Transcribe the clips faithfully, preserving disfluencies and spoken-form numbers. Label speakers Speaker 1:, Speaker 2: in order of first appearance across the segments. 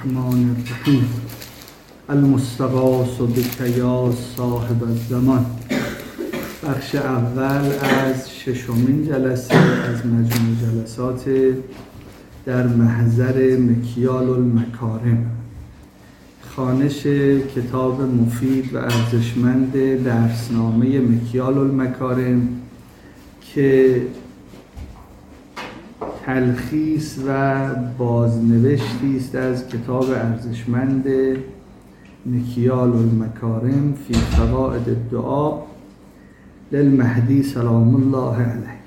Speaker 1: الرحمن الرحیم. المستغاث بک یا صاحب الزمان. بخش اول از ششمین جلسه از مجموع جلسات در محضر مکیال المکارم، خوانش کتاب مفید و ارزشمند درسنامه مکیال المکارم که تلخیص و بازنوشتی است از کتاب ارزشمند مکیال المکارم فی فوائد الدعاء للمهدی سلام الله علیه.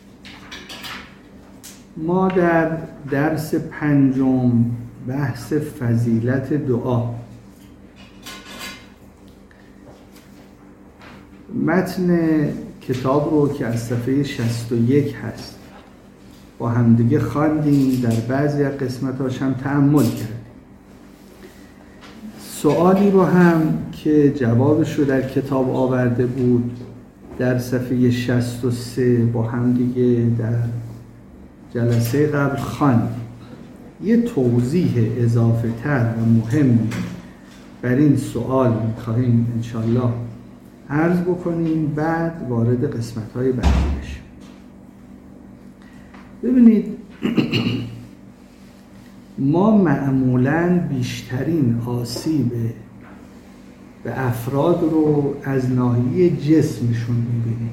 Speaker 1: ما در درس پنجم بحث فضیلت دعا، متن کتاب رو که از صفحه شصت و یک هست با همدیگه خواندیم، در بعضی از قسمتاش هم تأمل کردیم. سوالی رو هم که جوابش رو در کتاب آورده بود در صفحه شصت و سه با همدیگه در جلسه قبل خواندیم. یه توضیح اضافه تر و مهمی بر این سوال می‌خواهیم انشالله عرض بکنیم، بعد وارد قسمت‌های بعدی بشیم. ببینید، ما معمولاً بیشترین آسیب به افراد رو از ناحیه جسمشون می‌بینیم.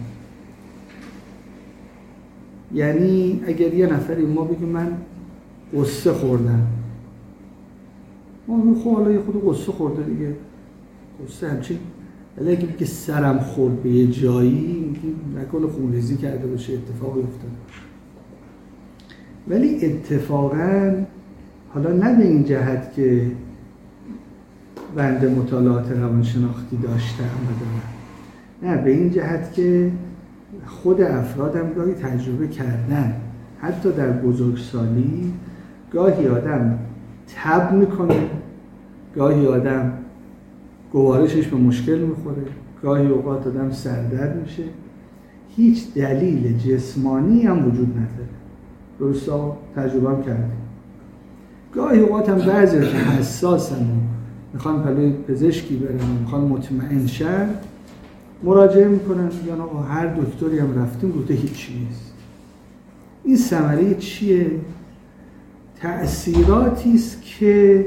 Speaker 1: یعنی اگر یه نفری ما بگیم من قصه خوردم، ما میگیم خب حالا یه خود قصه خورده دیگه، قصه همچین. ولی اگه بگه سرم خورد به یه جایی، میگیم نکنه خونریزی کرده باشه، اتفاقی افتاده. ولی اتفاقاً حالا نه به این جهت که بنده مطالعات روانشناختی داشتم و دارم، نه به این جهت که خود افرادم گاهی تجربه کردن، حتی در بزرگسالی گاهی آدم تب میکنه، گاهی آدم گوارشش به مشکل میخوره، گاهی اوقات آدم سردرد میشه، هیچ دلیل جسمانی هم وجود نداره. درستا؟ تجربه هم کردیم. گاهی اوقات هم بعضی که حساسن و میخوان پلوی پزشکی برن و میخوان مطمئن شن مراجعه میکنن، یا آقا هر دکتری هم رفتیم گفته هیچی نیست. این ثمره چیه؟ تأثیراتی است که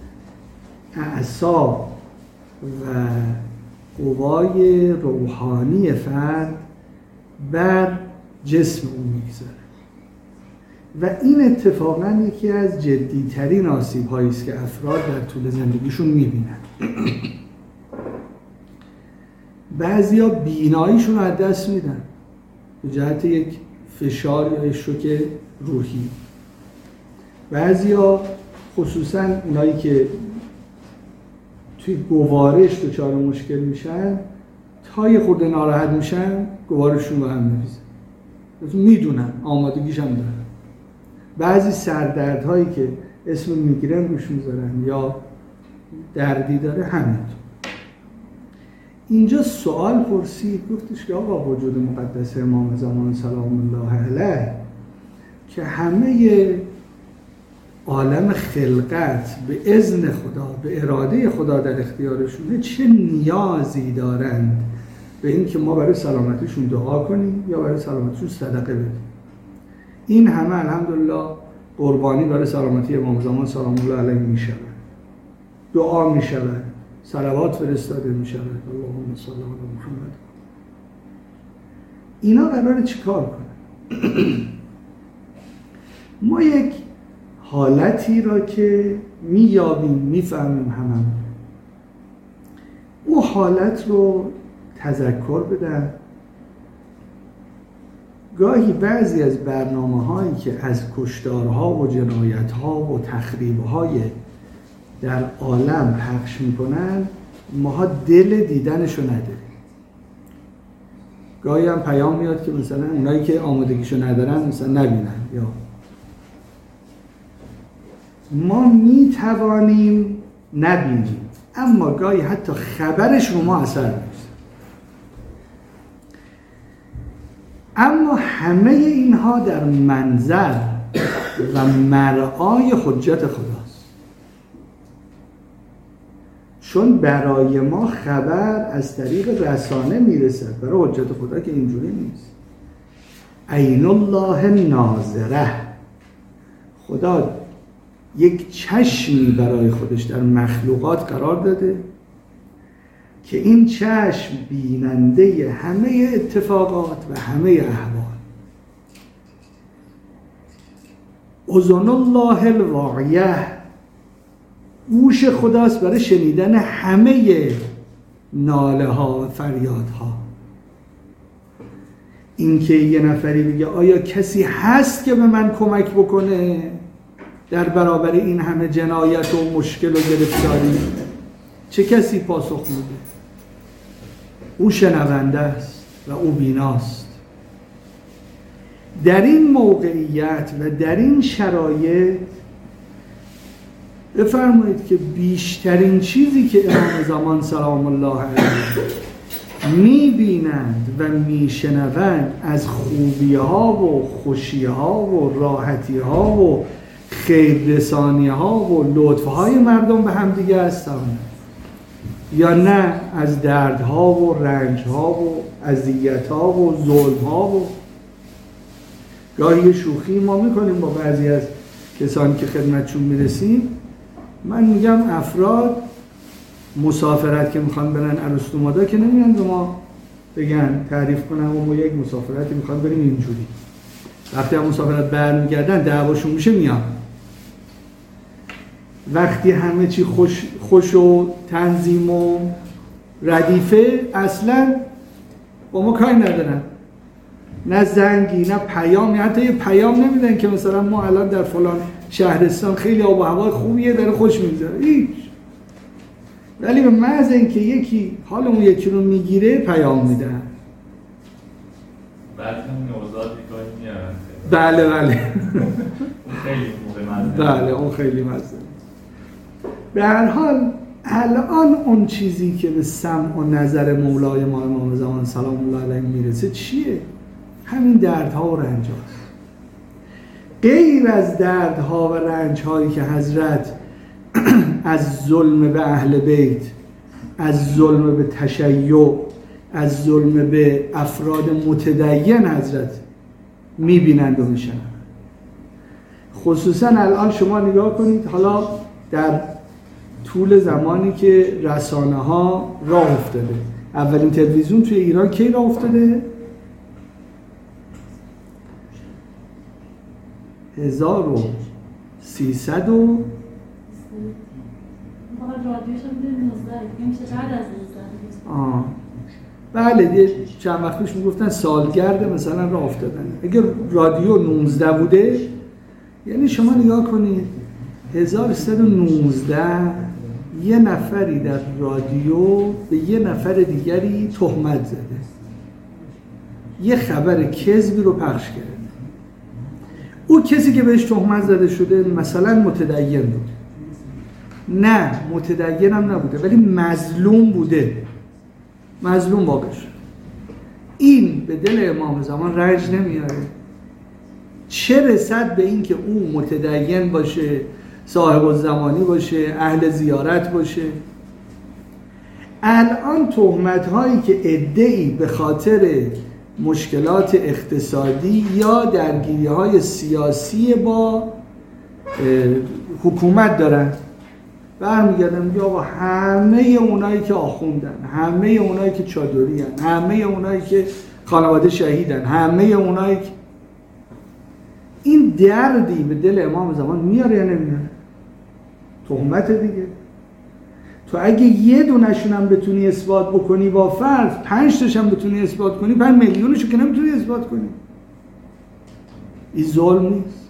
Speaker 1: اعصاب و قوای روحانی فرد بر جسم اون میگذاره و این اتفاقاً یکی از جدیترین آسیب‌هایی است که افراد در طول زندگیشون میبینن. بعضیا بیناییشون رو از دست میدن به جهت یک فشار یا شوک روحی. بعضیا خصوصاً اونایی که توی گوارش دچار مشکل میشن، تا یه خورده ناراحت میشن گوارششون رو هم میریزن، میدونن، آمادگیش هم دارن. بعضی سردردهایی که اسم میگیرن روش میذارن یا دردی داره همینطور. اینجا سوال پرسید، گفتش که آقا وجود مقدس امام زمان سلام الله علیه که همه عالم خلقت به اذن خدا، به اراده خدا در اختیارشونه، چه نیازی دارند به این که ما برای سلامتیشون دعا کنیم یا برای سلامتیشون صدقه بدیم؟ این همه الحمدلله قربانی برای سلامتی امام زمان سلام الله علیه می شود، دعا می شود، صلوات فرستاده می شود، اللهم صل علی محمد. اینا قراره چی کار کنن؟ ما یک حالتی را که می یابیم، می فهمیم همم، او حالت رو تذکر بدن. گاهی بعضی از برنامه هایی که از کشتارها و جنایتها و تخریبهای در عالم پخش میکنن، ماها دل دیدنشو نداریم. گاهی هم پیام میاد که مثلا اونایی که آمادگیشو ندارن مثلا نبینن، یا ما میتوانیم نبینیم، اما گاهی حتی خبرش رو ما اثر می‌ذاره. اما همه اینها در منظر و مرعای حجت خداست. چون برای ما خبر از طریق رسانه میرسد، برای حجت خدا که اینجوری نیست. عین الله ناظره، خدا یک چشمی برای خودش در مخلوقات قرار داده که این چشم بیننده همه اتفاقات و همه احوال. اذن الله الواعیه، گوش خداست برای شنیدن همه ناله ها و فریاد ها. این که یه نفری بگه آیا کسی هست که به من کمک بکنه در برابر این همه جنایت و مشکل و گرفتاری، چه کسی پاسخ میده؟ او شنونده است و او بیناست. در این موقعیت و در این شرایط بفرمایید که بیشترین چیزی که امام زمان سلام الله علیه میبینند و میشنوند از خوبی ها و خوشی ها و راحتی ها و خیر رسانی ها و لطف های مردم به هم دیگه هستند، یا نه از دردها و رنجها و اذیت‌ها و ظلم‌ها. و گاهی شوخی ما میکنیم با بعضی از کسانی که خدمتشون میرسیم، من میگم افراد مسافرت که میخوان برن ارسطومادا که نمیان به ما بگن تعریف کنن و ما یک مسافرتی میخوان بریم اینجوری، وقتی هم مسافرت برمیگردن دعواشون میشه میان. وقتی همه چی خوش, خوش و تنظیم و ردیفه، اصلا با ما کاری ندارن، نه زنگی نه پیامی، حتی یه پیام نمیدن که مثلا ما الان در فلان شهرستان خیلی آب و هوای خوبیه داره خوش میگذره، هیچ. ولی به محض اینکه یکی حال اون یکی رو میگیره پیام میدن.
Speaker 2: بعد اون نوزاد گاهی میارن.
Speaker 1: بله بله.
Speaker 2: اون خیلی موقع مزه.
Speaker 1: بله اون خیلی مزه. به هر حال الان اون چیزی که به سمع و نظر مولای ما امام زمان سلام الله علیه میرسه چیه؟ همین دردها و رنج‌هاست. غیر از دردها و رنج‌هایی که حضرت از ظلم به اهل بیت، از ظلم به تشیع، از ظلم به افراد متدین حضرت میبینند و میشنند. خصوصا الان شما نگاه کنید، حالا در طول زمانی که رسانه ها راه افتاده، اولین تلویزیون توی ایران کی راه افتاده؟ هزار و سیصد و آه بله دیگه چند وقت پیش میگفتن سالگرد مثلا راه افتادن. اگر رادیو نوزده بوده، یعنی شما نگاه کنید هزار و سیصد و نوزده یه نفری در رادیو به یه نفر دیگری تهمت زده، یه خبر کذبی رو پخش کرده. او کسی که بهش تهمت زده شده مثلا متدین بود، نه متدین هم نبوده ولی مظلوم بوده، مظلوم واقع شد. این به دل امام زمان رنج نمیاره، چه رسد به این که او متدین باشه، صاحب الزمانی باشه، اهل زیارت باشه. الان تهمت هایی که عده‌ای به خاطر مشکلات اقتصادی یا درگیری های سیاسی با حکومت دارن، برمیگردن میگه آقا همه اونایی که آخوندن، همه اونایی که چادری هن، همه اونایی که خانواده شهیدن، همه اونایی که این دردی به دل امام زمان میاره یا نمیاره؟ تهمت دیگه. تو اگه یه دونشون هم بتونی اثبات بکنی با فرض، پنج تاش هم بتونی اثبات کنی، پنج میلیونشو که نمیتونی اثبات کنی. این ظلم نیست؟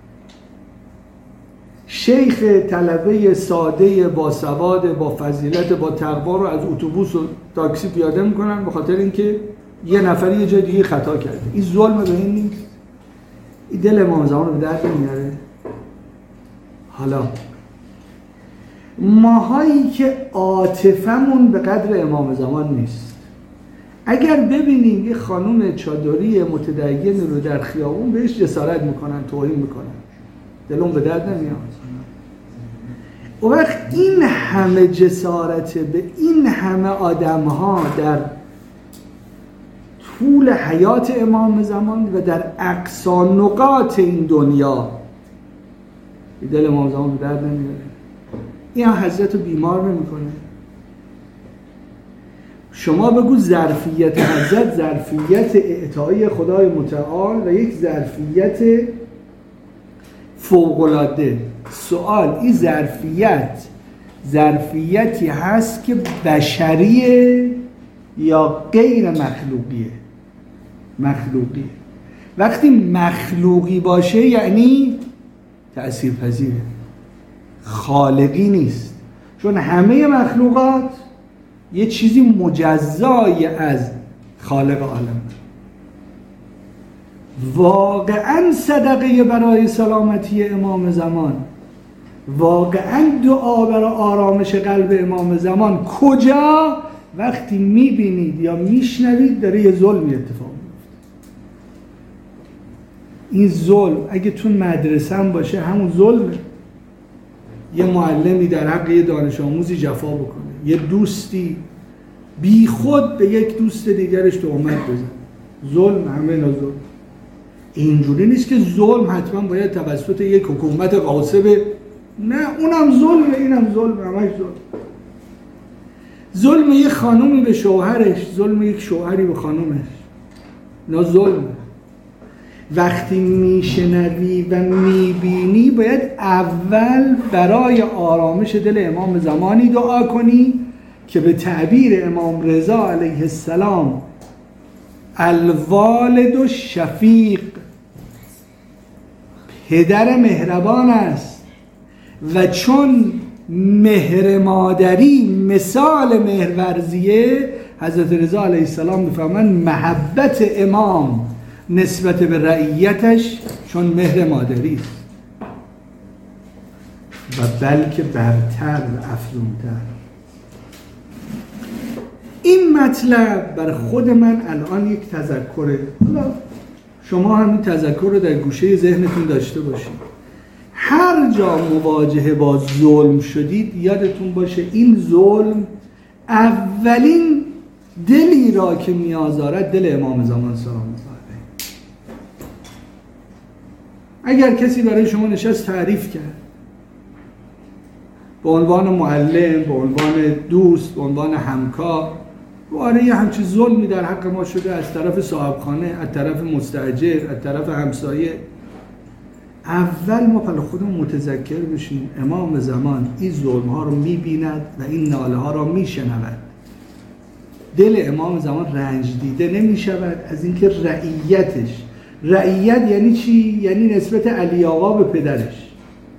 Speaker 1: شیخ طلبه ساده با سواد با فضیلت با تقوا رو از اتوبوس و تاکسی پیاده میکنن به خاطر اینکه یه نفری یه جای دیگه خطا کرده. این ظلم به این نیست؟ این دل امام زمان رو به درد میاره. حالا ماهایی که عاطفمون به قدر امام زمان نیست، اگر ببینیم یه خانم چادری متدین رو در خیابون بهش جسارت میکنن، توهین میکنن، دلم به درد نمیاد. و وقت این همه جسارت به این همه آدم ها در طول حیات امام زمان و در اقصا نقاط این دنیا، دل امام زمان به درد نمیاره. این حضرت رو بیمار نمیکنه. شما بگو ظرفیت حضرت ظرفیت اعطایی خدای متعال و یک ظرفیت فوق‌العاده. سوال، این ظرفیت ظرفیتی هست که بشریه یا غیر مخلوقیه؟ مخلوقیه. وقتی مخلوقی باشه یعنی تأثیر پذیره، خالقی نیست. چون همه مخلوقات یه چیزی مجزای از خالق عالم. واقعا صدقه برای سلامتی امام زمان، واقعا دعا برای آرامش قلب امام زمان کجا؟ وقتی میبینید یا میشنوید داره یه ظلمی اتفاق میفته. این ظلم اگه تو مدرسه هم باشه همون ظلمه. یه معلمی در حق یه دانش آموزی جفا بکنه، یه دوستی بی خود به یک دوست دیگرش تهمت بزنه، ظلم. همه اینا ظلم. اینجوری نیست که ظلم حتما باید توسط یک حکومت غاصبه، نه، اونم ظلمه، اینم ظلم، همش ظلم. ظلم یک خانومی به شوهرش، ظلم یک شوهری به خانومش، نه ظلم. وقتی میشنوی و میبینی باید اول برای آرامش دل امام زمانی دعا کنی که به تعبیر امام رضا علیه السلام الوالد و شفیق، پدر مهربان است و چون مهر مادری مثال مهرورزیه، حضرت رضا علیه السلام میفرمایند محبت امام نسبت به رعیتش چون مهر مادری است و بلکه برتر و افزونتر. این مطلب بر خود من الان یک تذکره. حالا شما همین تذکر رو در گوشه ذهنتون داشته باشید. هر جا مواجهه با ظلم شدید یادتون باشه این ظلم اولین دلی را که میآزارد دل امام زمان سلام الله علیه. اگر کسی برای شما نشست تعریف کرد به عنوان معلم، به عنوان دوست، به عنوان همکار، واره یه همچین ظلمی در حق ما شده از طرف صاحبخانه، از طرف مستاجر، از طرف همسایه، اول ما پل خودمون متذکر بشیم امام زمان این ظلم ها رو میبیند و این ناله ها رو میشنود. دل امام زمان رنج دیده نمیشود از اینکه رعیتش، رعیت یعنی چی؟ یعنی نسبت علی آقا به پدرش.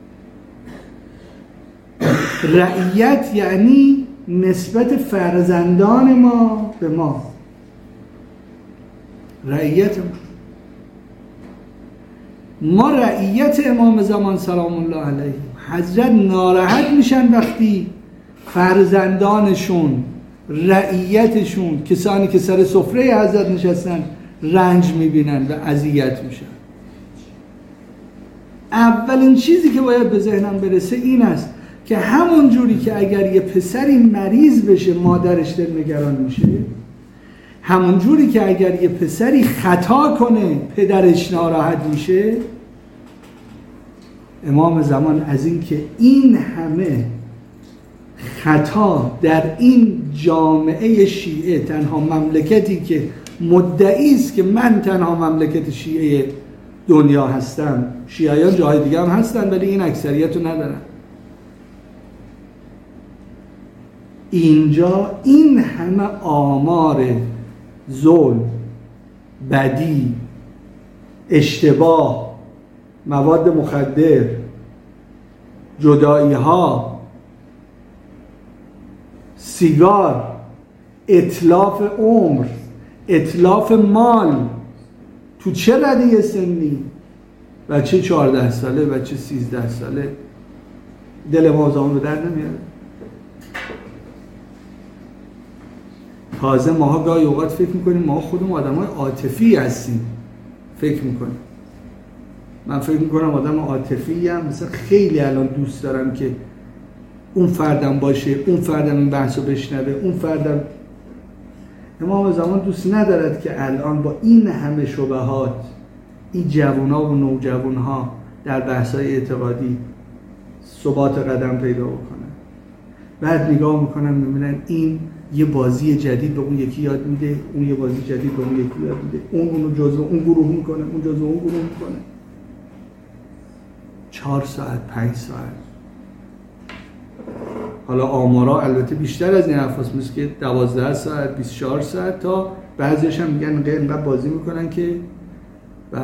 Speaker 1: رعیت یعنی نسبت فرزندان ما به ما. رعیت ما رعیت امام زمان سلام الله علیه. حضرت ناراحت میشن وقتی فرزندانشون، رعیتشون، کسانی که سر سفره حضرت نشستن رنج میبینن و اذیت میشن. اولین چیزی که باید به ذهنم برسه این است که همون جوری که اگر یه پسری مریض بشه مادرش دلنگران میشه، همون جوری که اگر یه پسری خطا کنه پدرش ناراحت میشه. امام زمان از این که این همه خطا در این جامعه شیعه، تنها مملکتی که مدعی است که من تنها مملکت شیعه دنیا هستم، شیعیان جاهای دیگه هم هستن ولی این اکثریت رو ندارن، اینجا این همه آمار ظلم، بدی، اشتباه، مواد مخدر، جدایی ها، سیگار، اتلاف عمر، اتلاف مال، تو چه رده سنی؟ بچه چهارده ساله، بچه سیزده ساله، دل ما زمان رو در نمیاره. تازه ماها گاهی اوقات فکر میکنیم ما خودمون آدم های عاطفی هستیم، فکر میکنیم. من فکر میکنم آدم عاطفی هم مثلا خیلی الان دوست دارم که اون فردم باشه، اون فردم این بحثو بشنوه، اون فردم. امام زمان دوست ندارد که الان با این همه شبهات این جوان‌ها و نوجوان‌ها در بحث‌های اعتقادی ثبات قدم پیدا بکنن. بعد نگاه میکنن میبینن این یه بازی جدید به اون یکی یاد میده، اون یه بازی جدید به اون یکی یاد میده، اون اونو جزو اون گروه میکنه، اون جزو اون گروه میکنه. چهار ساعت، پنج ساعت. حالا آمارا البته بیشتر از این حرفاست، مثل که دوازده ساعت، بیست و چهار ساعت، تا بعضیش هم میگن اینقدر بازی میکنن که بله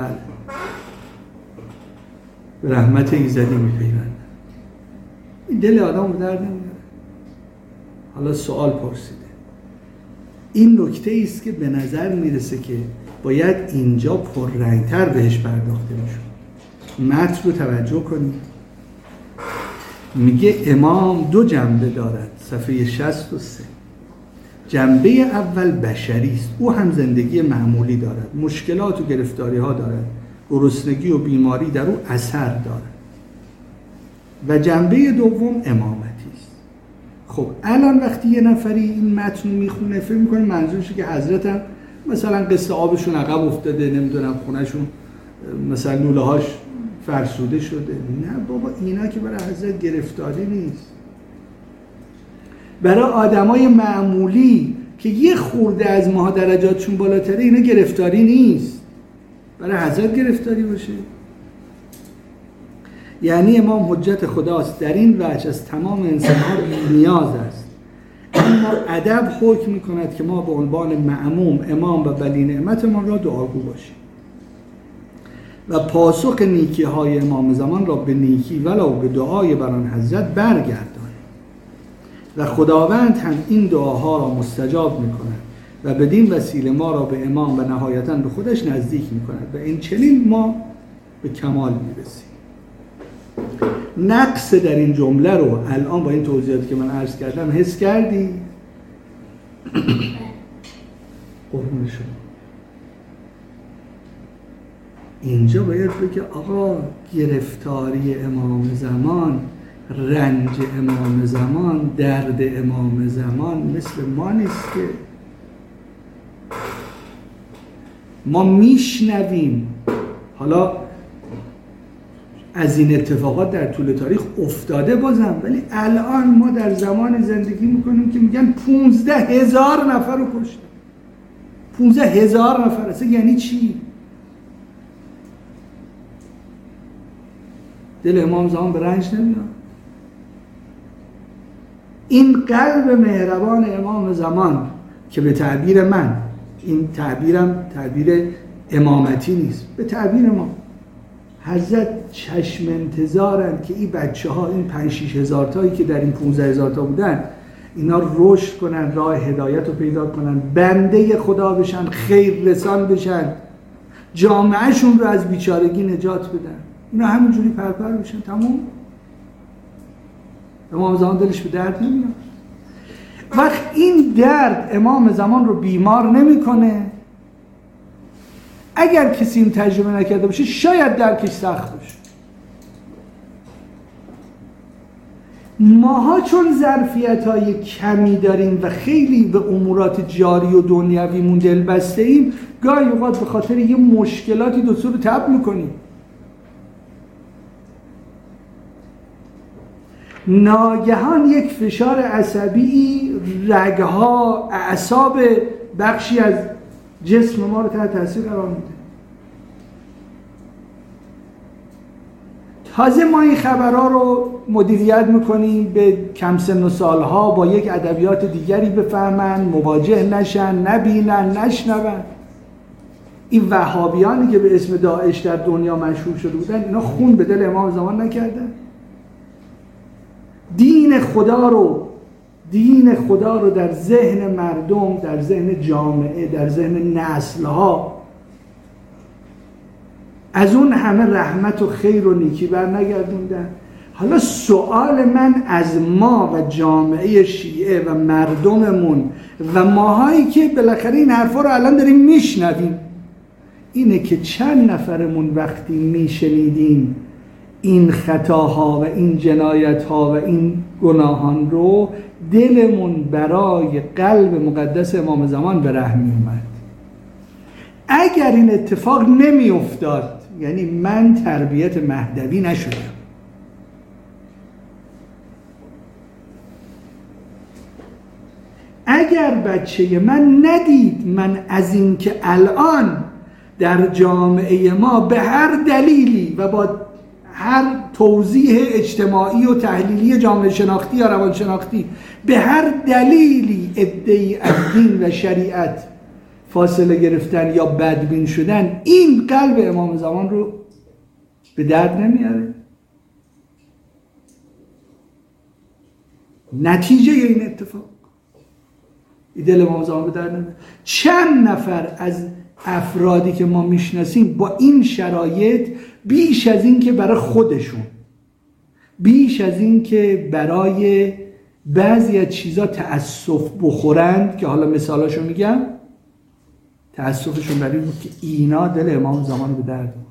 Speaker 1: به رحمت ایزدی میپیوندن. این دل آدم به درد نمیاره. حالا سوال پرسیده. این نکته ایست که به نظر میرسه که باید اینجا پررنگتر بهش پرداخته میشه. متن رو توجه کنید. میگه امام دو جنبه دارد. صفحه شصت و سه. جنبه اول بشری است. او هم زندگی معمولی دارد. مشکلات و گرفتاری ها دارد. گرسنگی و بیماری در او اثر دارد. و جنبه دوم امامتی است. خب الان وقتی یه نفری این متن میخونه فکر میکنه منظورشه که حضرت هم مثلا قصه آبشون عقب افتاده، نمیدونم خونهشون مثلا لوله هاش فرسوده شده. نه بابا، اینا که برای حضرت گرفتاری نیست. برای آدمای معمولی که یه خورده از ماها درجاتشون بالاتره اینا گرفتاری نیست. برای حضرت گرفتاری باشه. یعنی امام حجت خداست در این وجه از تمام انسان‌ها نیاز است، اما ادب حکم می‌کند که ما به عنوان معموم امام و ولی نعمتمان را دعاگو باشیم و پاسخ نیکی‌های امام زمان را به نیکی ولو به دعای بر آن حضرت برگردانیم و خداوند هم این دعاها را مستجاب می‌کند و بدین وسیله ما را به امام و نهایتاً به خودش نزدیک می‌کند و این چنین ما به کمال می‌رسیم. نقص در این جمله رو الان با این توضیحاتی که من عرض کردم حس کردی؟ قربون شما. اینجا باید بگه آقا گرفتاری امام زمان، رنج امام زمان، درد امام زمان مثل ما نیست که ما میشنویم. حالا از این اتفاقات در طول تاریخ افتاده بازم، ولی الان ما در زمان زندگی میکنیم که میگن پونزده هزار نفر رو کشتن. پونزده هزار نفر اصلا یعنی چی؟ دل امام زمان به رنج نمیاد؟ این قلب مهربان امام زمان که به تعبیر من، این تعبیرم تعبیر امامتی نیست، به تعبیر ما حضرت چشم انتظارند که این بچه ها، این پنج شیش هزار تایی که در این پونزده هزار تا بودن، اینا رشد کنن، راه هدایت رو پیدا کنن، بنده خدا بشن، خیر رسان بشن، جامعهشون رو از بیچارگی نجات بدن. اینا همینجوری پرپر بشن تمام. امام زمان دلش به درد نمیاد. وقت این درد امام زمان رو بیمار نمیکنه. اگر کسی این تجربه نکرده باشه شاید درکش سخت باشه. ماها چون ظرفیت‌های کمی داریم و خیلی به امورات جاری و دنیویمون دل بسته ایم، گاهی اوقات به خاطر یه مشکلاتی دو رو تب میکنیم. ناگهان یک فشار عصبی رگها، اعصاب بخشی از جسم ما رو تحت تاثیر قرار میده. تازه ما این خبرها رو مدیریت میکنیم به کم سن و سالها با یک ادبیات دیگری بفهمن، مواجه نشن، نبینن، نشنون. این وهابیانی که به اسم داعش در دنیا مشهور شده بودن، اینا خون به دل امام زمان نکردن. دین خدا رو دین خدا رو در ذهن مردم، در ذهن جامعه، در ذهن نسل‌ها از اون همه رحمت و خیر و نیکی بر نگردوندن. حالا سوال من از ما و جامعه شیعه و مردممون و ماهایی که بالاخره این حرفا رو الان داریم میشنویم اینه که چند نفرمون وقتی میشنیدیم این خطاها و این جنایتها و این گناهان رو دلمون برای قلب مقدس امام زمان به رحم می اومد. اگر این اتفاق نمی افتاد، یعنی من تربیت مهدوی نشدم، اگر بچه من ندید من از این که الان در جامعه ما به هر دلیلی و با هر توضیح اجتماعی و تحلیلی جامعه شناختی یا روان شناختی به هر دلیلی ادعی از دین و شریعت فاصله گرفتن یا بدبین شدن، این قلب امام زمان رو به درد نمیاره. نتیجه این اتفاق دل امام زمان به درد نمیاره. چند نفر از افرادی که ما میشناسیم با این شرایط بیش از این که برای خودشون، بیش از این که برای بعضی از چیزا تأسف بخورند، که حالا مثالاشو میگم، تأسفشون برای این بود که اینا دل امام زمان به درد بود.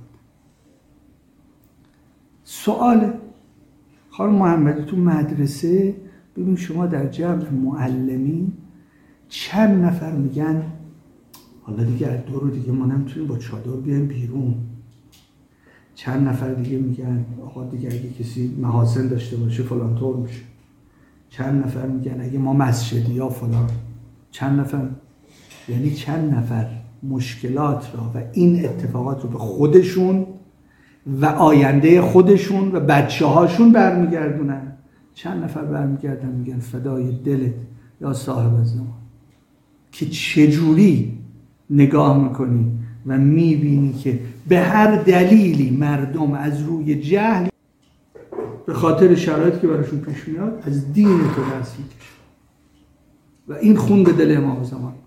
Speaker 1: سوال خانم محمدی تو مدرسه ببین شما در جمع معلمین چند نفر میگن حالا دیگه از دو رو دیگه ما نمیتونیم با چادر بیایم بیرون، چند نفر دیگه میگن آقا دیگه اگه کسی محاسن داشته باشه فلان طور میشه، چند نفر میگن اگه ما مسجدی یا فلان، چند نفر، یعنی چند نفر مشکلات را و این اتفاقات رو به خودشون و آینده خودشون و بچه هاشون برمیگردونن، چند نفر برمیگردن میگن فدای دلت یا صاحب زمان، که چجوری نگاه میکنی و میبینی که به هر دلیلی مردم از روی جهل به خاطر شرایطی که براشون پیش میاد از دین تو دست میکشن و این خون به دل امام زمان میکنه.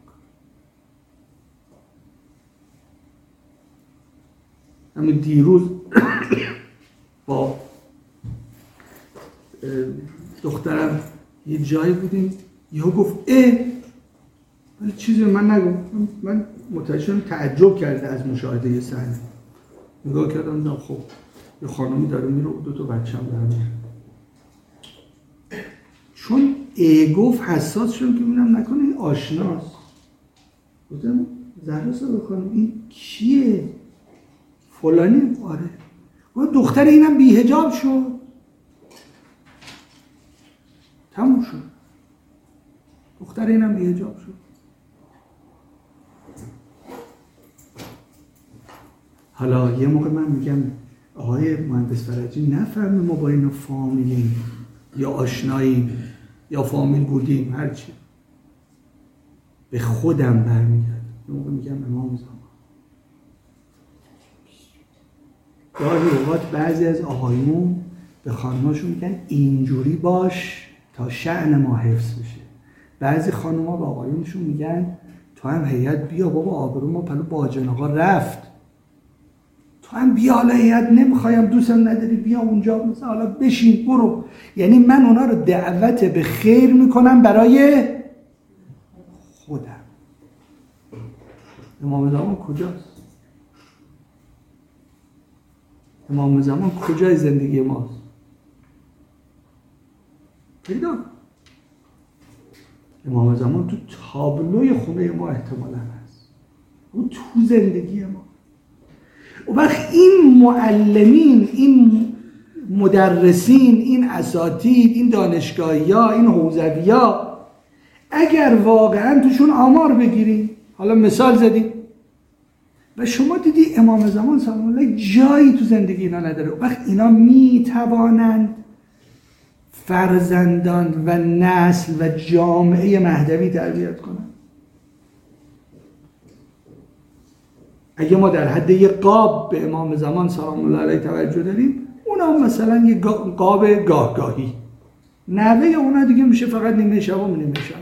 Speaker 1: همین دیروز با دخترم یه جایی بودیم، یهو گفت اه ولی چیزی من نگم، من متوجه شدم تعجب کرده از مشاهده یه صحنه، نگاه کردم دیدم خب یه خانمی داره میره دو تا بچه‌م داره، چون گفت حساس شدم که ببینم نکنه این آشناست، گفتم زهرا صاحب خانم این کیه؟ فلانی؟ آره. گفت دختر اینم بی‌حجاب شد، تموم شد، دختر اینم بی‌حجاب شد. حالا یه موقع من میگم آقای مهندس فرجی نفهمه ما با اینو فامیلیم یا آشناییم یا فامیل بودیم، هرچی به خودم برمیگرد. یه موقع میگم امام زمان، گاهی اوقات بعضی از آقایون به خانماشون میگن اینجوری باش تا شأن ما حفظ بشه، بعضی خانم‌ها به آقایونشون میگن تو هم هیئت بیا بابا آبرو ما پلو باجن آقا رفت، تو هم بیا حالا هیئت نمیخوایم دوستم نداری بیا اونجا مثلا حالا بشین برو. یعنی من اونا رو دعوت به خیر میکنم برای خودم. امام زمان کجاست؟ امام زمان کجای زندگی ماست؟ پیدا امام زمان تو تابلوی خونه ما احتمالاً هست، اون تو زندگی ما. و وقت این معلمین، این مدرسین، این اساتید، این دانشگاهی‌ها، این حوزوی‌ها اگر واقعاً توشون آمار بگیریم، حالا مثال زدیم و شما دیدی امام زمان سلام الله جایی تو زندگی اینا نداره، وقت اینا میتوانند فرزندان و نسل و جامعه مهدوی تربیت کنند. اگه ما در حد یه قاب به امام زمان سلام الله علیه توجه داریم، اونا مثلا یه قاب گاهگاهی، نوه اونا دیگه میشه فقط نیمه شب و نیمه شب.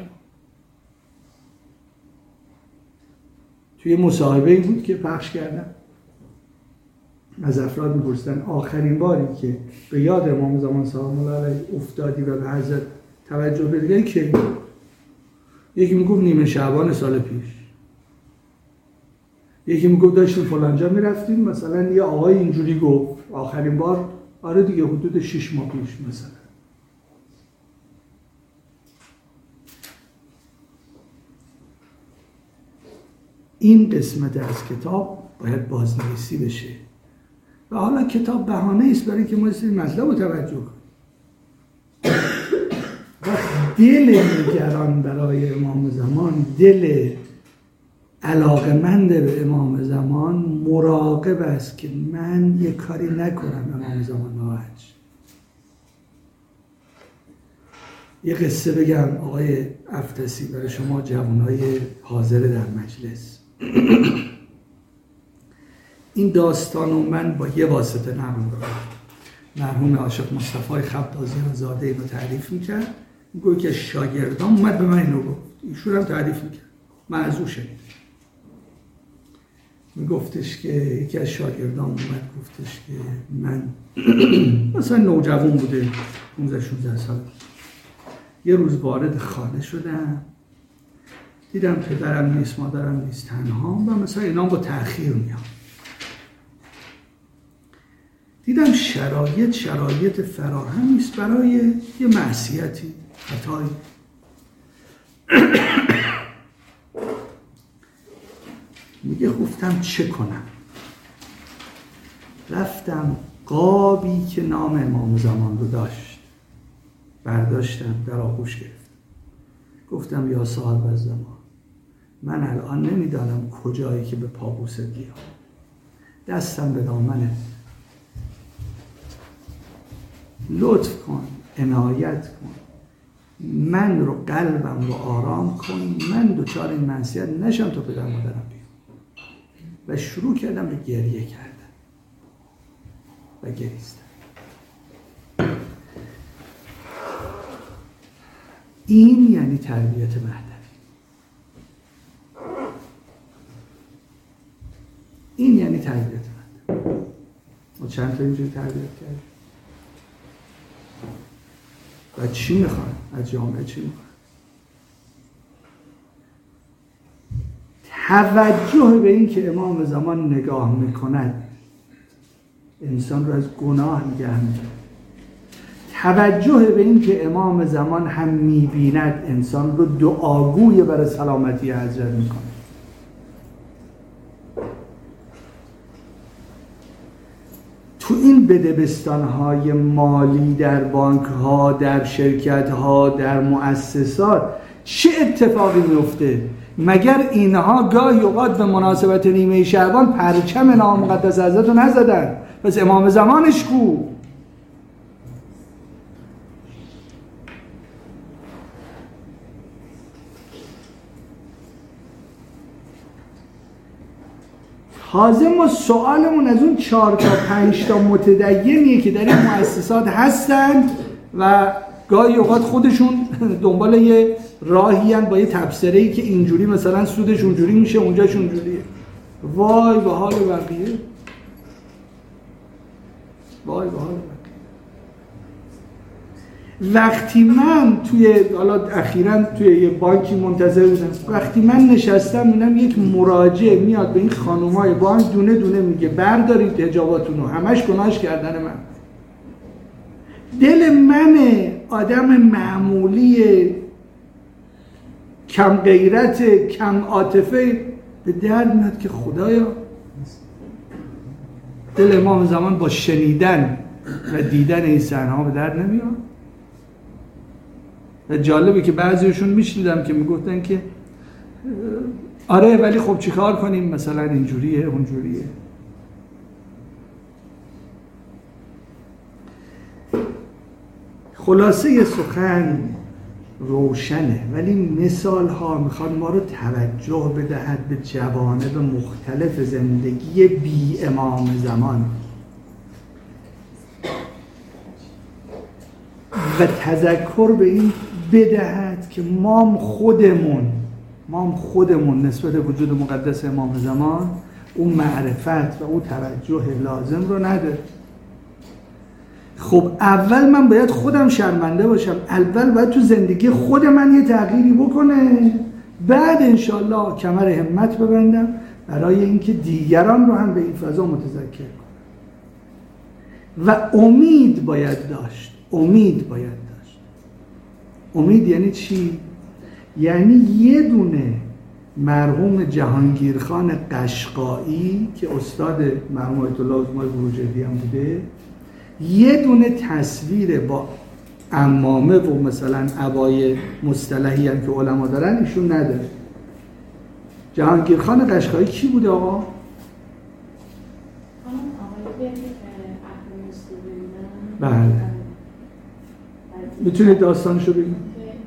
Speaker 1: توی مصاحبه‌ای بود که پخش کردن از افراد می‌پرسیدن آخرین باری که به یاد امام زمان سلام الله علیه افتادی و به حضرت توجه بدی که یکی میگفت نیمه شعبان سال پیش، یکی میگفت داشتیم فلان جا میرفتیم مثلا یه آقای اینجوری گفت آخرین بار آره دیگه حدود شش ماه پیش مثلا. این قسمت از کتاب باید بازنویسی بشه و حالا کتاب بهانه است برای که ما این مطلب رو توجه کنیم. و دل نگران برای امام زمان، دل علاقمند به امام زمان مراقب است که من یه کاری نکنم امام زمان ناهج. یه قصه بگم آقای افتسی برای شما جوانای حاضر در مجلس. این داستان رو من با یه واسطه نقل می‌کنم. مرحوم عاشق مصطفی خبازیان زاده اینو تعریف میکرد. میگه که شاگردان اومد به من اینو گفت، ایشون هم تعریف میکرد، من از او شنیدم. میگفتش که یکی از شاگردان اومد گفتش که من مثلا نوجوان بوده، پانزده شانزده سال، یه روز وارد خانه شدم، دیدم پدرم نیست، مادرم نیست، تنها و مثلا اینا با تأخیر میام. دیدم شرایط شرایط فراهم نیست برای یه معصیتی، خطایی. میگه گفتم چه کنم؟ رفتم قابی که نام امام زمان رو داشت برداشتم، در آغوش گرفتم، گفتم یا صاحب الزمان، من الان نمیدانم کجایی که به پابوست بیام، دستم به دامنه، لطف کن، عنایت کن، من رو قلبم رو آرام کن، من دوچار این معصیت نشم تا پدر مادرم بیام. و شروع کردم به گریه کردن و گریستم. این یعنی تربیت مهدوی. این یعنی تربیت مهدوی. ما چند تا اینجوری تربیت کردیم؟ و چی میخوان؟ از جامعه چی میخوان؟ توجه به این که امام زمان نگاه میکند انسان رو از گناه نگه می‌داره. توجه به این که امام زمان هم میبیند انسان رو دعاگوی برای سلامتی حضرت میکنه. تو این بدبستان‌های مالی، در بانک‌ها، در شرکت‌ها، در مؤسسات چه اتفاقی میفته؟ مگر اینها گاهی اوقات به مناسبت نیمه شعبان پرچم نامقدس حضرت رو نزدن؟ پس امام زمانش کو؟ حاضر ما سوالمون از اون چهار تا پنج تا متدینیه که در این مؤسسات هستند و گاهی اوقات خودشون دنبال یه راهی هن با یه تبصره‌ای که اینجوری مثلا سودش اونجوری میشه اونجاش اونجوریه. وای به حال بقیه، وای به حال بقیه. وقتی من توی حالا اخیراً توی یه بانکی منتظر بودم، وقتی من نشستم میبینم یک مراجع میاد به این خانومای بانک دونه دونه میگه بردارید حجاباتون رو، همش گناهش کردن من. دل من آدم معمولی کم غیرت کم عاطفه به درد میاد که خدایا دل امام زمان با شنیدن و دیدن این صحنه‌ها به درد نمیاد. و جالبه که بعضیشون میشنیدم که میگفتن که آره ولی خب چیکار کنیم، مثلا اینجوریه اونجوریه. خلاصه سخن روشنه، ولی مثال ها میخواد ما رو توجه بدهد به جوانب مختلف زندگی بی امام زمان و تذکر به این بدهد که ما خودمون ما خودمون نسبت به وجود مقدس امام زمان اون معرفت و اون توجه لازم رو نداره. خب اول من باید خودم شرمنده باشم، اول باید تو زندگی خود من یه تغییری بکنه، بعد انشالله کمر همت ببندم برای اینکه دیگران رو هم به این فضا متذکر کنم. و امید باید داشت. امید باید داشت. امید یعنی چی؟ یعنی یه دونه مرحوم جهانگیرخان قشقایی که استاد مرحوم آیت الله عظمای بروجردی هم بوده، یه دونه تصویر با عمامه و مثلا عبای مصطلحی هم که علما دارن ایشون نداره. جهانگیرخان قشقایی کی بوده آقا؟ بله. میتونید داستانشو بگید؟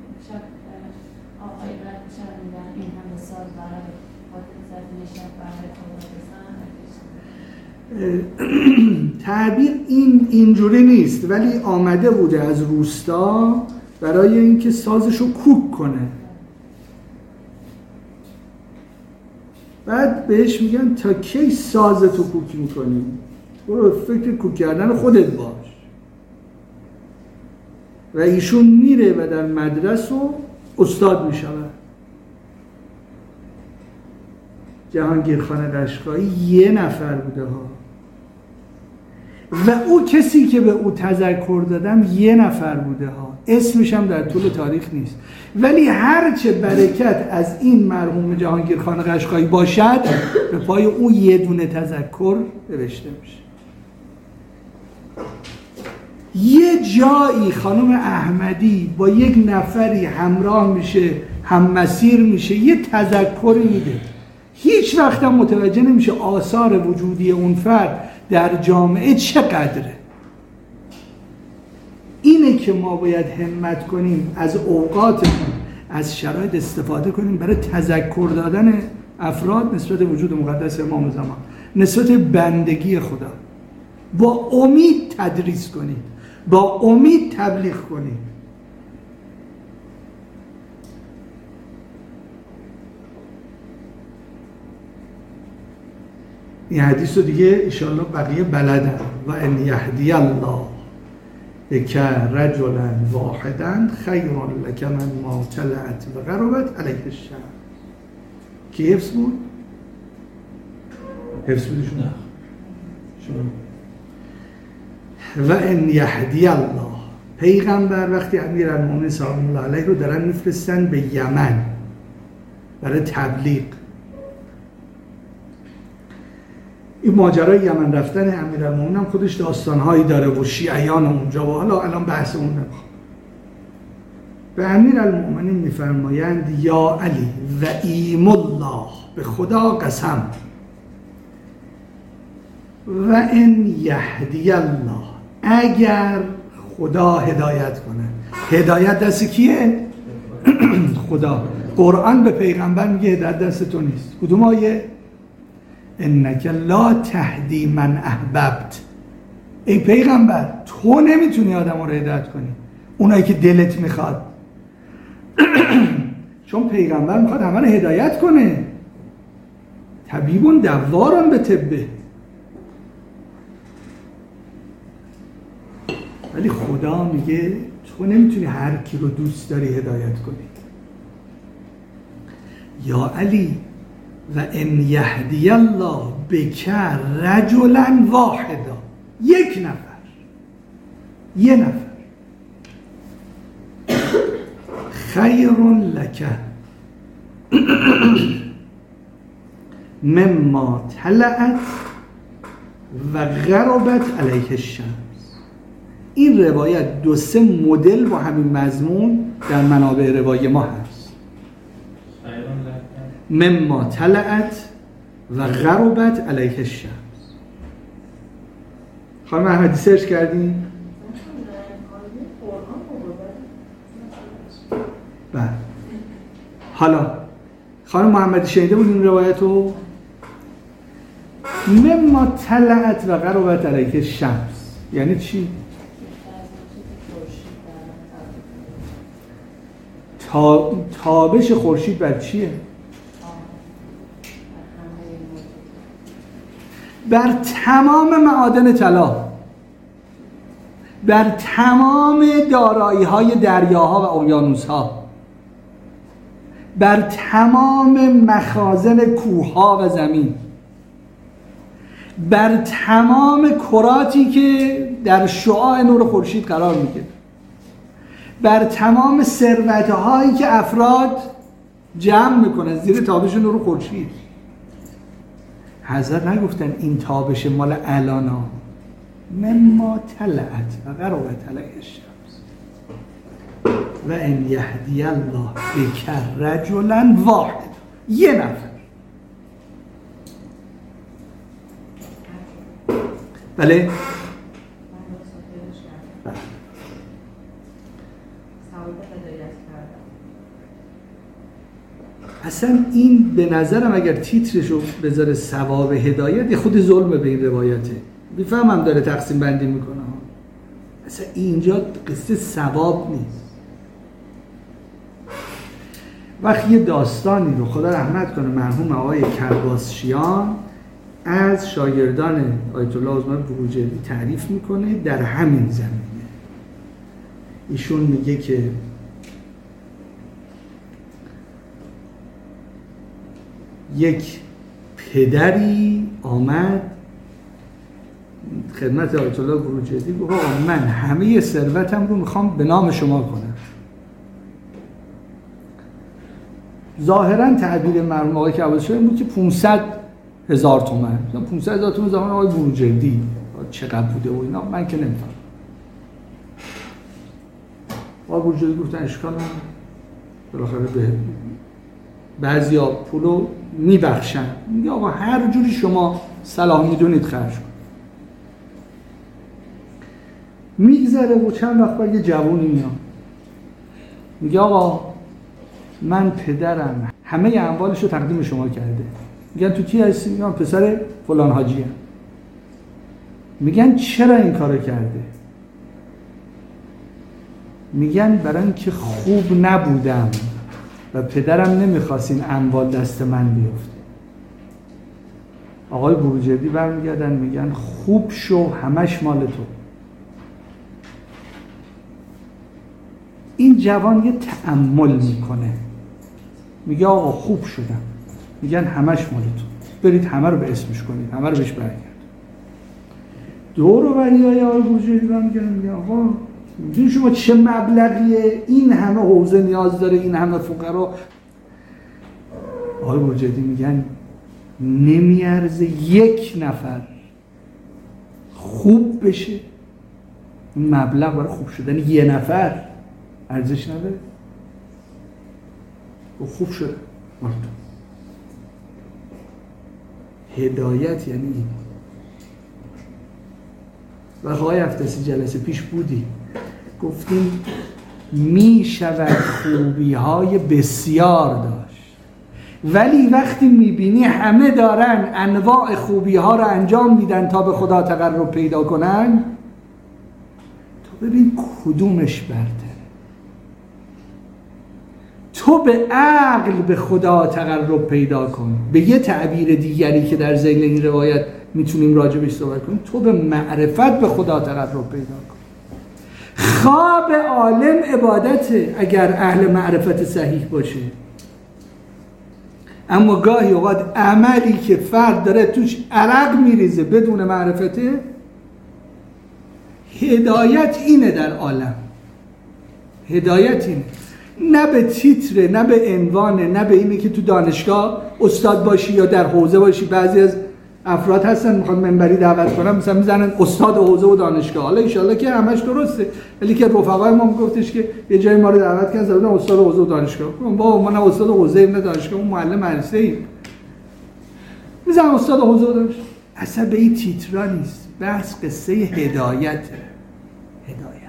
Speaker 1: تعبیر این اینجوری نیست، ولی آمده بوده از روستا برای اینکه سازشو کوک کنه. بعد بهش میگن تا کی سازتو کوک میکنی؟ برو فکر کوک کردن خودت باش. و ایشون میره و در مدرسه استاد میشود. جهانگیرخان قشقایی یه نفر بوده ها و او کسی که به او تذکر دادم یه نفر بوده ها، اسمش هم در طول تاریخ نیست، ولی هرچه برکت از این مرحوم جهانگیرخان قشقایی باشد به پای او یه دونه تذکر نوشته میشه. یه جایی خانم احمدی با یک نفری همراه میشه، هم مسیر میشه، یه تذکری میده، هیچ وقت هم متوجه نمیشه آثار وجودی اون فرد در جامعه چقدره. اینه که ما باید همت کنیم از اوقاتمون، از شرایط استفاده کنیم برای تذکر دادن افراد نسبت وجود مقدس امام زمان، نسبت بندگی خدا. با امید تدریس کنید، با امید تبلیغ کنید. این حدیث رو دیگه انشاءالله بقیه بلدن. و ان یهدی الله بک رجلا واحدا خیر لک من ما طلعت و غربت علیه الشمس. کی حفظ بود؟ حفظ بود شما؟ شما. و ان یهدی الله، پیغمبر وقتی امیرالمومنین سلام الله علیه رو دارن میفرستن به یمن برای تبلیغ. این ماجرای یمن رفتن امیرالمومنین هم خودش داستانهایی داره و شیعیان اونجا و حالا الان بحث اون نمیخوام. به امیرالمومنین میفرمایند یا علی و ایم الله، به خدا قسم، و ان یهدی الله، اگر خدا هدایت کنه. هدایت دست کیه؟ خدا. قرآن به پیغمبر میگه هدایت دست تو نیست. کدوم آیه؟ انک لا تهدی من احببت. ای پیغمبر تو نمیتونی آدم رو هدایت کنی، اونایی که دلت میخواد. چون پیغمبر میخواد همه رو هدایت کنه. طبیبون دوارون به طبه. ولی خدا میگه تو نمیتونی هر کی رو دوست داری هدایت کنی. یا علی و ان یهدی الله بک رجلا واحدا، یک نفر، یه نفر، خیر لک مما طلعت و غربت علیه الشمس. این روایت دو سه مدل با همین مضمون در منابع روایی ما هست. مما طلعت و غربت علیه الشمس. خانم احمدی سرچ کردین؟ بله. حالا خانم محمدی شنیده بود این روایت رو؟ مما طلعت و غربت علیه الشمس یعنی چی؟ تا... تابش خورشید بر چیه؟ بر تمام معادن طلا، بر تمام دارایی های دریاها و اقیانوسها، بر تمام مخازن کوهها و زمین، بر تمام کراتی که در شعاع نور خورشید قرار میگیره، بر تمام ثروت‌هایی که افراد جمع میکنن زیر تابش نور خورشید. حضرت نگفتن این تابش مال الانا، مما طلعت و غربت طلع الشمس و ان یهدی الله بک رجلا واحد، یه نفر. بله اصلا این به نظرم اگر تیترشو بذاره ثواب هدایت، یه خود ظلم به این روایته. میفهمم داره تقسیم بندی میکنه، اصلا اینجا قصه ثواب نیست. وقتی یه داستانی رو خدا رحمت کنه مرحوم آقای کرباسشیان از شاگردان آیت الله عظمت بروجردی تعریف میکنه در همین زمینه. ایشون میگه که یک پدری آمد خدمت آیت الله بروجردی گفت آقا من همه ثروتم رو میخوام به نام شما کنم. ظاهرا تعبیر مرحوم آقای کرباسشیان بود که پانصد هزار تومان، پانصد هزار تومان زمان آقای بروجردی چقدر بوده و اینا من که نمیفهم. آقای بروجردی گفتن اشکال نداره، بالاخره به بعضیا پولو میبخشن، میگه آقا هر جوری شما صلاح میدونید خرج کن. میگذره و چند وقت بعد یه جوونی میاد میگه آقا من پدرم همه اموالش رو تقدیم شما کرده. میگن تو کی هستی؟ میگن پسر فلان حاجی هم. میگن چرا این کارو کرده؟ میگن برای اینکه خوب نبودم و پدرم نمیخواست این اموال دست من بیفته. آقای بروجردی برمیگردن میگن خوب شو، همش مال تو. این جوان یه تأمل میکنه، میگه آقا خوب شدم، میگن همش مال تو، برید همه رو به اسمش کنید، همه رو بهش برگرد. دور و بریای آقای بروجردی برمیگردن میگن آقا میدونی شما چه مبلغیه این همه حوزه نیاز داره، این همه فقرا. آقای بروجردی میگن نمیارزه یک نفر خوب بشه. این مبلغ برای خوب شدن یه نفر ارزش نداره. و خوب شده مرد. هدایت یعنی این. و آقای افتسی جلسه پیش بودی گفتیم می شود خوبی های بسیار داشت، ولی وقتی می بینی همه دارن انواع خوبی ها رو انجام میدن تا به خدا تقرب پیدا کنن، تو ببین کدومش برتره. تو به عقل به خدا تقرب پیدا کن. به یه تعبیر دیگری که در ذیل این روایت میتونیم راجبش صحبت کنیم، تو به معرفت به خدا تقرب پیدا کن. خواب عالم عبادته اگر اهل معرفت صحیح باشه، اما گاهی اوقات عملی که فرد داره توش عرق میریزه بدون معرفته. هدایت اینه در عالم، هدایت اینه، نه به تیتره، نه به عنوانه، نه به اینه که تو دانشگاه استاد باشی یا در حوزه باشی. بعضی از افراد هستن میخوان منبری دعوت کنن مثلا میزنن استاد حوزه و دانشگاه. حالا ان شاءالله که همش درسته، ولی که رفقای ما میگفتش که یه جای ما رو دعوت کردن زدن استاد حوزه و دانشگاه. بابا ما نه استاد حوزه ایم نه دانشگاه، اون معلم مدرسه ایم. میزنن استاد حوزه و دانشگاه. اصلا به این تیترا نیست، بحث قصه هدایت. هدایت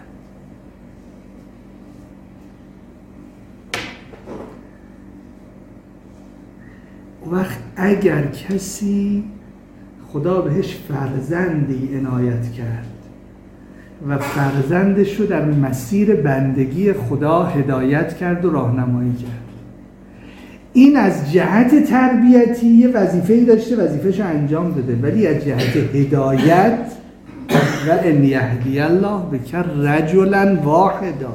Speaker 1: وقت اگر کسی خدا بهش فرزندی عنایت کرد و فرزندش رو در مسیر بندگی خدا هدایت کرد و راهنمایی کرد، این از جهت تربیتی یه وظیفه‌ای داشته، وظیفه‌شو انجام داده، ولی از جهت هدایت و ان یهدی الله بک رجلا واحدا،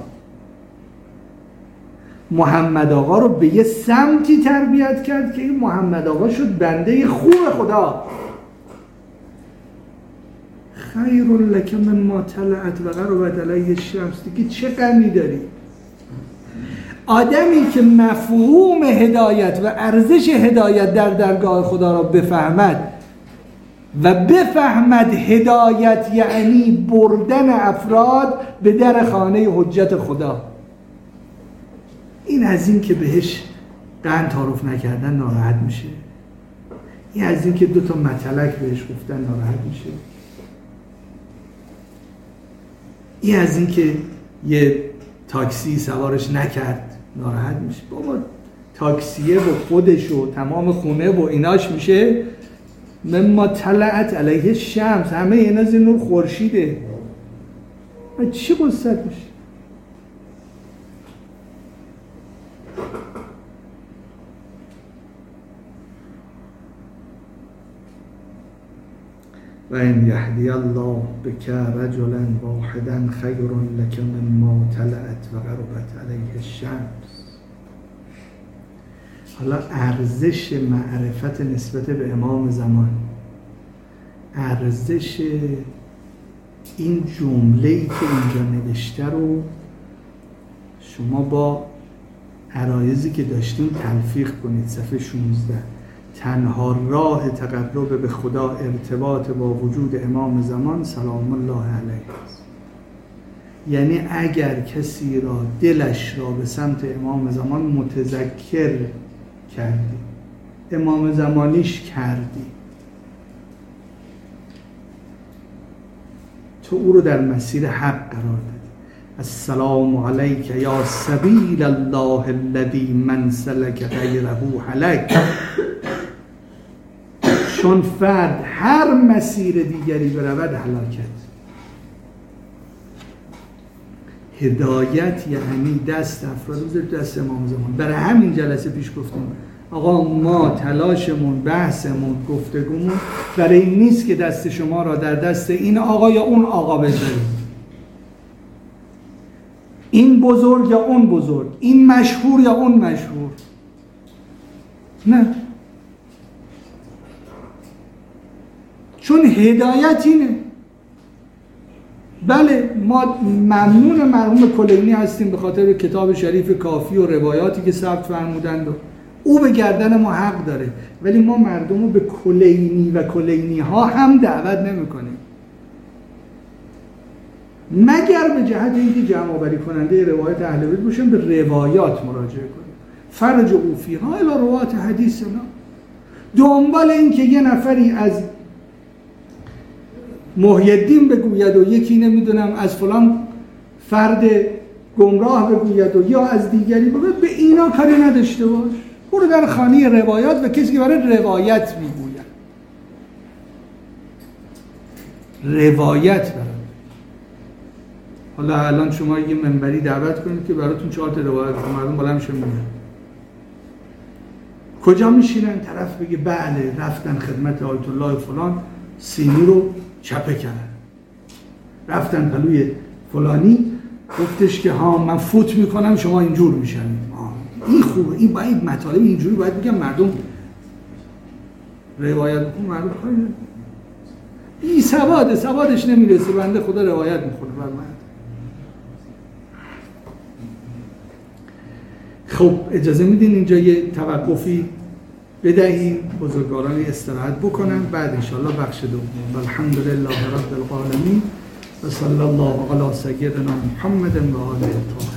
Speaker 1: محمد آقا رو به یه سمتی تربیت کرد که این محمد آقا شد بنده خوب خدا. خیر لک مما طلعت و غربت علیه الشمس. دیگه چه غمی داری؟ آدمی که مفهوم هدایت و ارزش هدایت در درگاه خدا را بفهمد و بفهمد هدایت یعنی بردن افراد به در خانه حجت خدا، این از این که بهش قند تعارف نکردن ناراحت میشه، این از این که دو تا مطلق بهش گفتن ناراحت میشه، این از این که یه تاکسی سوارش نکرد ناراحت میشه. بابا تاکسیه و خودش و تمام خونه و ایناش میشه مما طلعت علیه الشمس، همه اینا زیر نور خورشیده، چی قصت میشه؟ و این یهدی الله بک رجلا واحدا خیر لک مما طلعت و غربت علیه الشمس. حالا ارزش معرفت نسبت به امام زمان، ارزش این جمله‌ای که اینجا نوشته رو شما با عرایضی که داشتیم تلفیق کنید. صفحه شانزده، تنها راه تقرب به خدا ارتباط با وجود امام زمان سلام الله علیه است. یعنی اگر کسی را دلش را به سمت امام زمان متذکر کردی، امام زمانیش کردی، تو او رو در مسیر حق قرار دادی. السلام علیک یا سبیل الله الذی من سلک غیره هلک. چون فرد هر مسیر دیگری برود هلاکت. هدایت یعنی دست افراد بذارید دست امام زمان. برای همین جلسه پیش گفتم آقا ما تلاشمون، بحثمون، گفتگومون برای این نیست که دست شما را در دست این آقا یا اون آقا بذاریم، این بزرگ یا اون بزرگ، این مشهور یا اون مشهور. نه، چون هدایت اینه. بله ما ممنون مرحوم کلینی هستیم به خاطر کتاب شریف کافی و روایاتی که ثبت فرمودند و او به گردن ما حق داره، ولی ما مردم رو به کلینی و کلینی ها هم دعوت نمی کنیم مگر به جهت اینکه جمع آوری کننده روایت اهل بیت باشن، به روایات مراجعه کنیم. فرج او فیها الی روایات حدیثنا. دنبال این که یه نفری از محی الدین بگوید و یکی نمیدونم از فلان فرد گمراه بگوید و یا از دیگری بگوید، به اینا کاری نداشته باش. برو در خانه روایات و کسی که برای روایت میگوید روایت برای. حالا الان شما یه منبری دعوت کنید که براتون چهار تا روایت مردم بالا میشه میگن، کجا میشینن طرف بگه بله رفتن خدمت آیت الله فلان سینی رو چپه کردن، رفتن پلوی فلانی گفتش که ها من فوت میکنم شما اینجور میشن. این خوبه، این باید مطالب اینجوری باید بگم مردم روایت بکن. مردم کاری نداره، این سواده، سوادش نمیرسه، بنده خدا روایت میخونه بر من. خب اجازه میدین اینجا یه توقفی بدهیم، بزرگواران استراحت بکنن، بعد انشاءالله بخش دوم. الحمدلله رب العالمین و صلی الله علی سیدنا محمد و آله الطاهرین.